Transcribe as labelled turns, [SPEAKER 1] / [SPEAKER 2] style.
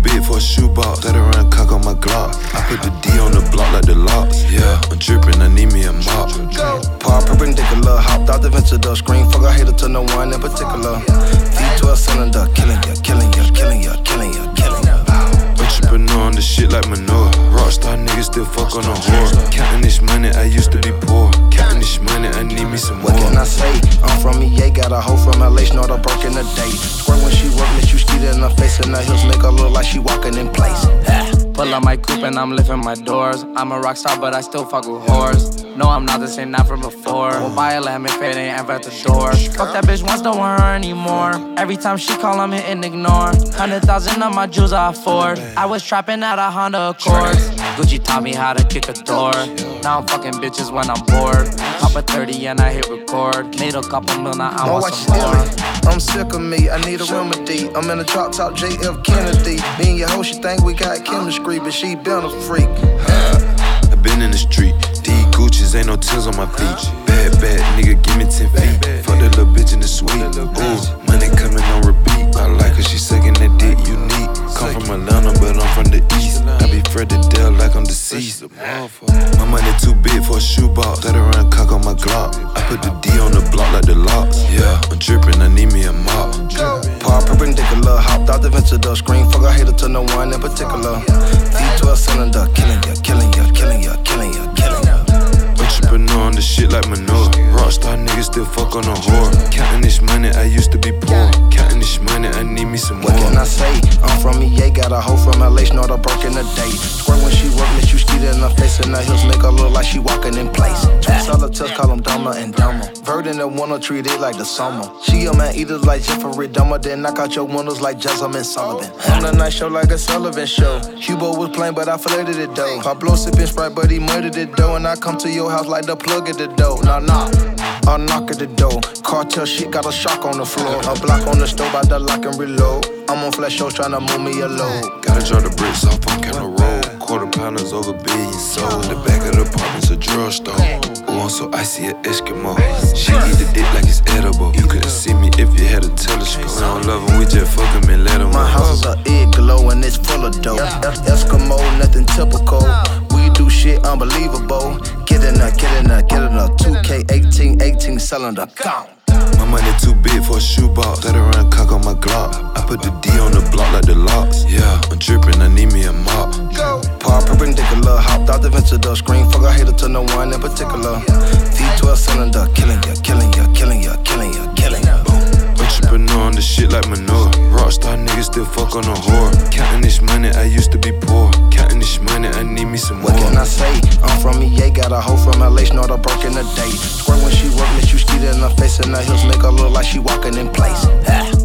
[SPEAKER 1] big for a shoebox. Let around cock on my Glock. I put the D on the block like the locks. Yeah, I'm drippin', I need me a mop.
[SPEAKER 2] Par perpendicular, hopped out the venture the screen. Fuck, I hate it to no one in particular. V12 cylinder, killing ya, killing ya, killing ya, killing ya, killing ya.
[SPEAKER 1] Entrepreneur on the shit like Manure. Rockstar niggas still fuck on a whore. Counting this money, I used to be poor. Counting this money, I need me some more.
[SPEAKER 2] What can I say? I'm from EA, got a hoe from LA, snort a broke in a day. Squirt when she work, let you skeet in her face, and her heels make her look like she walking in place.
[SPEAKER 3] Pull up my coupe and I'm lifting my doors. I'm a rock star, but I still fuck with whores. No, I'm not the same, not from before. We'll buy a lamb if it ain't ever at the door. Fuck that bitch once, don't want her anymore. Every time she call, I'm hitting ignore. 100,000 of my jewels I afford. I was trapping at a Honda Accord. Gucci taught me how to kick a door. Now I'm fucking bitches when I'm bored. Pop a 30 and I hit record. Made a couple mil, now I want some more.
[SPEAKER 2] I'm sick of me, I need a remedy. I'm in a drop top JF Kennedy. Me and your hoe, she think we got chemistry, but she been a freak.
[SPEAKER 1] I been in the street. These Gucci's ain't no tears on my feet. Bad, bad nigga, give me 10 feet. Fuck that little bitch in the suite. Ooh, money coming on repeat. I like her, she sucking that dick unique. Come from Atlanta, but I'm from the east. I be Fred the Dell like I'm deceased. My money too big for a shoebox. Let around cock on my Glock. I put the D on the block like the locks. Yeah, I'm drippin', I need me a mop.
[SPEAKER 2] Par perpendicular, hopped out the venture the screen. Fuck, I hate it to no one in particular. V12 cylinder, killing ya, killing ya, killing ya, killing ya, killing ya.
[SPEAKER 1] Entrepreneur on the shit like Manure. Rockstar niggas still fuck on a whore. Counting this money, I used to be poor. Counting this money, I need me some more.
[SPEAKER 2] What can I say? I'm from EA, got a hoe from LA, snort a broke in a day. Squirt when she work, let you skeet in her face, and her heels make her look like she walking in place. Two solitaires, call them Dama and Dama. Bird in the winter, treat it like the summer. She a man eaters like Jeffrey Dahmer, then knock out your windows like Jasmine Sullivan. On the night show like a Sullivan show. Hugo was playing, but I flooded it though. Pablo sipping Sprite, but he murdered it though. And I come to your house like the plug at the door. Nah, nah, I'll knock at the door. Cartel shit got a shock on the floor. A block on the stove, out the lock and reload. I'm on flash shows tryna move me a load.
[SPEAKER 1] Gotta draw the bricks off on Counter Road. Quarter pounders over billions sold. The back of the apartment's a drugstore. Ooh, I'm so icy, an Eskimo. She eat the dick like it's edible. You couldn't see me if you had a telescope. We don't love him, we just fuck him and let him.
[SPEAKER 2] My house is a igloo and it's full of dope. Eskimo, nothing typical. We do shit unbelievable. Get in there, get in there, get in there. 2K 18 cylinder, gone.
[SPEAKER 1] My money too big for a shoebox. Let around cock on my Glock. I put the D on the block like the locks. Yeah, I'm drippin', I need me a mop.
[SPEAKER 2] Par perpendicular, hopped out the venture the screen. Fuck, I hate it to no one in particular. V12 cylinder, killing ya, killing ya, killing ya, killing ya, killing ya.
[SPEAKER 1] Entrepreneur on the shit like Manure. Rockstar niggas still fuck on a whore. Counting this money, I used to be poor. Counting this money, I need me some more.
[SPEAKER 2] What can I say? I'm from EA, got a hoe from LA, snort a broke in a day. Squirt when she work, let you skeet in her face, and her heels make her look like she walking in place.